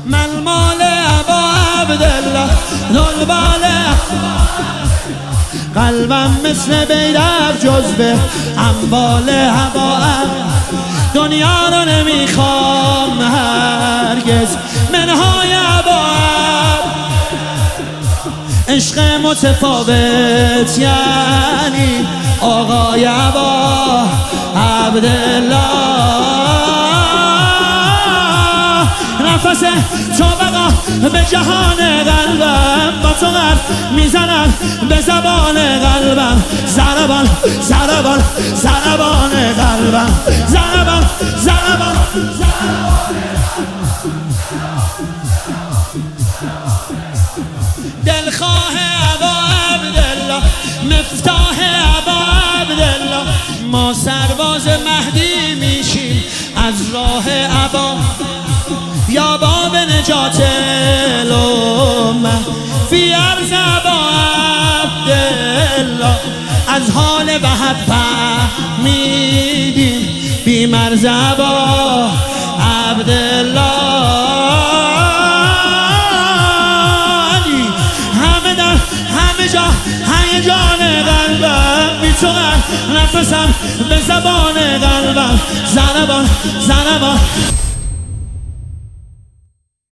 من مال ابا عبدالله دنبال قلبم مثل بیرق جزبه اموال ابا دنیا رو نمیخوام هرگز منهای ابا عشق متفاوت یعنی آقای ابا عبدالله نفس تو بقا به جهان قلبم با تو حرف میزنم به زبان قلبم ضربان ضربان ضربان قلبم ضربان ضربان دلخواه ابا عبدالله مفتاح ابا عبدالله ما سرباز مهدی میشیم از راه ابا یا باب نجات الامه فی عرض ابا عبدالله از حال بحب فهمیدیم بی مرز ابا عبدالله همه در همه جا هیجان قلبم میتونم نفسم به زبان قلبم ضربان ضربان